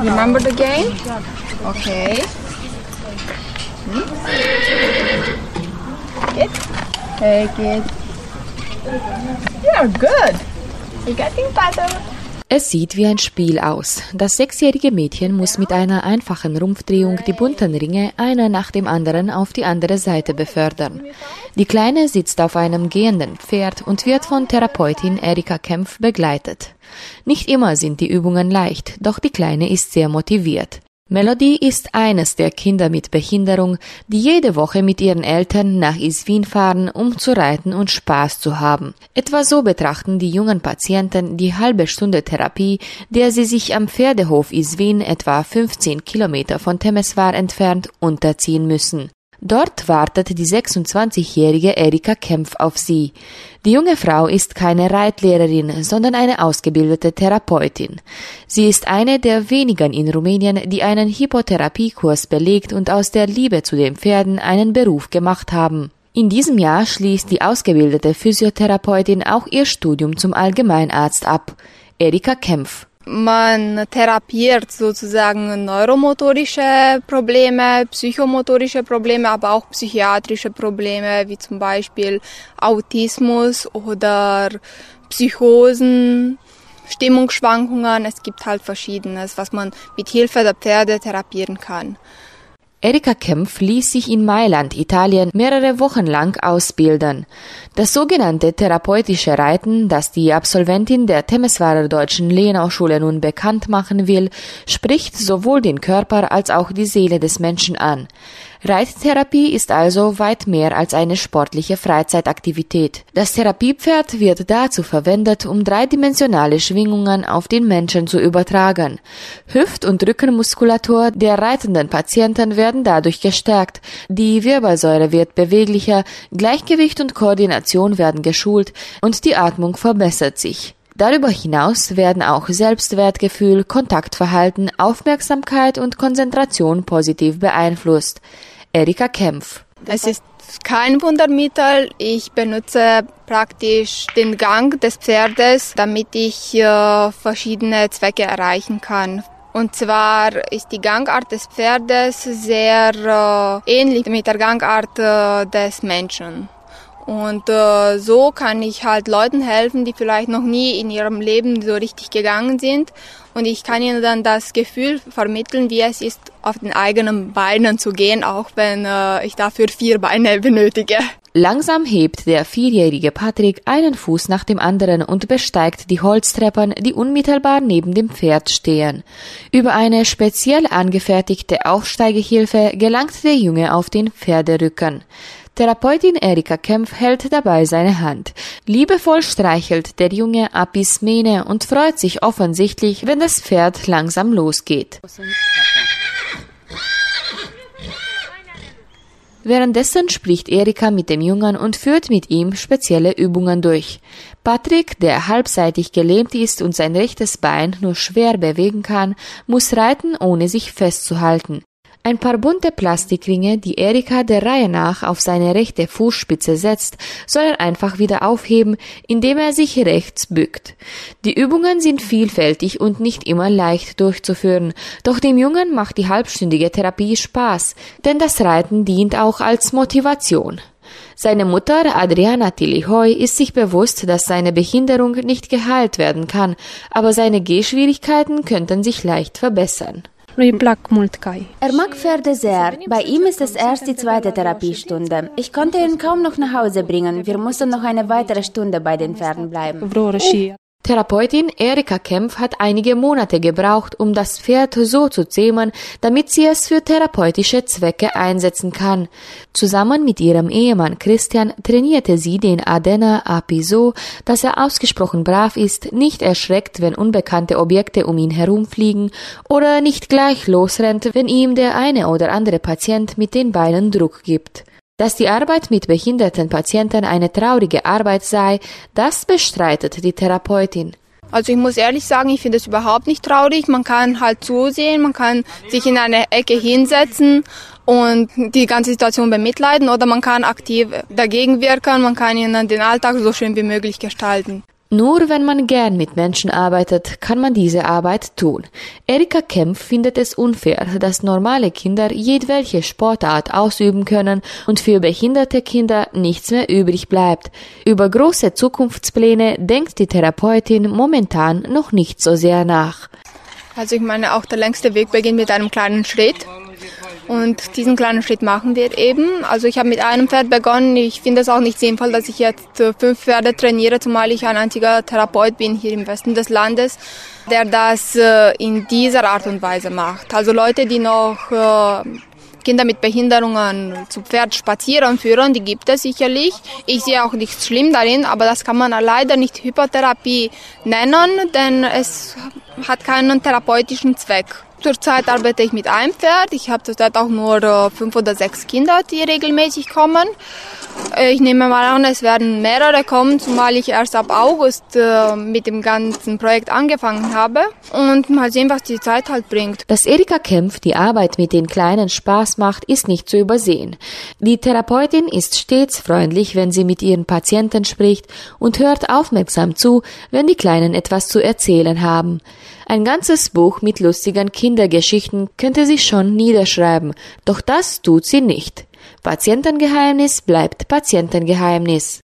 Remember the game? Okay. It. Take it. Yeah, good. You're getting better. Es sieht wie ein Spiel aus. Das 6-jährige Mädchen muss mit einer einfachen Rumpfdrehung die bunten Ringe einer nach dem anderen auf die andere Seite befördern. Die Kleine sitzt auf einem gehenden Pferd und wird von Therapeutin Erika Kempf begleitet. Nicht immer sind die Übungen leicht, doch die Kleine ist sehr motiviert. Melody ist eines der Kinder mit Behinderung, die jede Woche mit ihren Eltern nach Izvin fahren, um zu reiten und Spaß zu haben. Etwa so betrachten die jungen Patienten die halbe Stunde Therapie, der sie sich am Pferdehof Izvin, etwa 15 Kilometer von Temesvar entfernt, unterziehen müssen. Dort wartet die 26-jährige Erika Kempf auf sie. Die junge Frau ist keine Reitlehrerin, sondern eine ausgebildete Therapeutin. Sie ist eine der wenigen in Rumänien, die einen Hypotherapiekurs belegt und aus der Liebe zu den Pferden einen Beruf gemacht haben. In diesem Jahr schließt die ausgebildete Physiotherapeutin auch ihr Studium zum Allgemeinarzt ab. Erika Kempf. Man therapiert sozusagen neuromotorische Probleme, psychomotorische Probleme, aber auch psychiatrische Probleme, wie zum Beispiel Autismus oder Psychosen, Stimmungsschwankungen. Es gibt halt Verschiedenes, was man mit Hilfe der Pferde therapieren kann. Erika Kempf ließ sich in Mailand, Italien, mehrere Wochen lang ausbilden. Das sogenannte therapeutische Reiten, das die Absolventin der Temesvarer Deutschen Lehnau-Schule nun bekannt machen will, spricht sowohl den Körper als auch die Seele des Menschen an. Reittherapie ist also weit mehr als eine sportliche Freizeitaktivität. Das Therapiepferd wird dazu verwendet, um dreidimensionale Schwingungen auf den Menschen zu übertragen. Hüft- und Rückenmuskulatur der reitenden Patienten werden dadurch gestärkt, die Wirbelsäule wird beweglicher, Gleichgewicht und Koordination werden geschult und die Atmung verbessert sich. Darüber hinaus werden auch Selbstwertgefühl, Kontaktverhalten, Aufmerksamkeit und Konzentration positiv beeinflusst. Erika Kempf. Es ist kein Wundermittel. Ich benutze praktisch den Gang des Pferdes, damit ich verschiedene Zwecke erreichen kann. Und zwar ist die Gangart des Pferdes sehr ähnlich mit der Gangart des Menschen. Und so kann ich halt Leuten helfen, die vielleicht noch nie in ihrem Leben so richtig gegangen sind. Und ich kann ihnen dann das Gefühl vermitteln, wie es ist, auf den eigenen Beinen zu gehen, auch wenn ich dafür 4 Beine benötige. Langsam hebt der 4-jährige Patrick einen Fuß nach dem anderen und besteigt die Holztreppen, die unmittelbar neben dem Pferd stehen. Über eine speziell angefertigte Aufsteigehilfe gelangt der Junge auf den Pferderücken. Therapeutin Erika Kempf hält dabei seine Hand. Liebevoll streichelt der Junge Apis Mähne und freut sich offensichtlich, wenn das Pferd langsam losgeht. Währenddessen spricht Erika mit dem Jungen und führt mit ihm spezielle Übungen durch. Patrick, der halbseitig gelähmt ist und sein rechtes Bein nur schwer bewegen kann, muss reiten, ohne sich festzuhalten. Ein paar bunte Plastikringe, die Erika der Reihe nach auf seine rechte Fußspitze setzt, soll er einfach wieder aufheben, indem er sich rechts bückt. Die Übungen sind vielfältig und nicht immer leicht durchzuführen, doch dem Jungen macht die halbstündige Therapie Spaß, denn das Reiten dient auch als Motivation. Seine Mutter, Adriana Tilihoy, ist sich bewusst, dass seine Behinderung nicht geheilt werden kann, aber seine Gehschwierigkeiten könnten sich leicht verbessern. Er mag Pferde sehr. Bei ihm ist es erst die 2. Therapiestunde. Ich konnte ihn kaum noch nach Hause bringen. Wir mussten noch eine weitere Stunde bei den Pferden bleiben. Therapeutin Erika Kempf hat einige Monate gebraucht, um das Pferd so zu zähmen, damit sie es für therapeutische Zwecke einsetzen kann. Zusammen mit ihrem Ehemann Christian trainierte sie den Ardenner Api so, dass er ausgesprochen brav ist, nicht erschreckt, wenn unbekannte Objekte um ihn herumfliegen oder nicht gleich losrennt, wenn ihm der eine oder andere Patient mit den Beinen Druck gibt. Dass die Arbeit mit behinderten Patienten eine traurige Arbeit sei, das bestreitet die Therapeutin. Also ich muss ehrlich sagen, ich finde es überhaupt nicht traurig. Man kann halt zusehen, man kann sich in eine Ecke hinsetzen und die ganze Situation bemitleiden oder man kann aktiv dagegen wirken, man kann ihnen den Alltag so schön wie möglich gestalten. Nur wenn man gern mit Menschen arbeitet, kann man diese Arbeit tun. Erika Kempf findet es unfair, dass normale Kinder jedwelche Sportart ausüben können und für behinderte Kinder nichts mehr übrig bleibt. Über große Zukunftspläne denkt die Therapeutin momentan noch nicht so sehr nach. Also ich meine, auch der längste Weg beginnt mit einem kleinen Schritt. Und diesen kleinen Schritt machen wir eben. Also ich habe mit einem Pferd begonnen. Ich finde es auch nicht sinnvoll, dass ich jetzt 5 Pferde trainiere, zumal ich ein einziger Therapeut bin hier im Westen des Landes, der das in dieser Art und Weise macht. Also Leute, die noch Kinder mit Behinderungen zu Pferd spazieren führen, die gibt es sicherlich. Ich sehe auch nichts schlimm darin, aber das kann man leider nicht Hypotherapie nennen, denn es hat keinen therapeutischen Zweck. Zurzeit arbeite ich mit einem Pferd. Ich habe zurzeit auch nur 5 oder 6 Kinder, die regelmäßig kommen. Ich nehme mal an, es werden mehrere kommen, zumal ich erst ab August mit dem ganzen Projekt angefangen habe. Und mal sehen, was die Zeit halt bringt. Dass Erika Kempf die Arbeit mit den Kleinen Spaß macht, ist nicht zu übersehen. Die Therapeutin ist stets freundlich, wenn sie mit ihren Patienten spricht und hört aufmerksam zu, wenn die Kleinen etwas zu erzählen haben. Ein ganzes Buch mit lustigen Kindergeschichten könnte sie schon niederschreiben, doch das tut sie nicht. Patientengeheimnis bleibt Patientengeheimnis.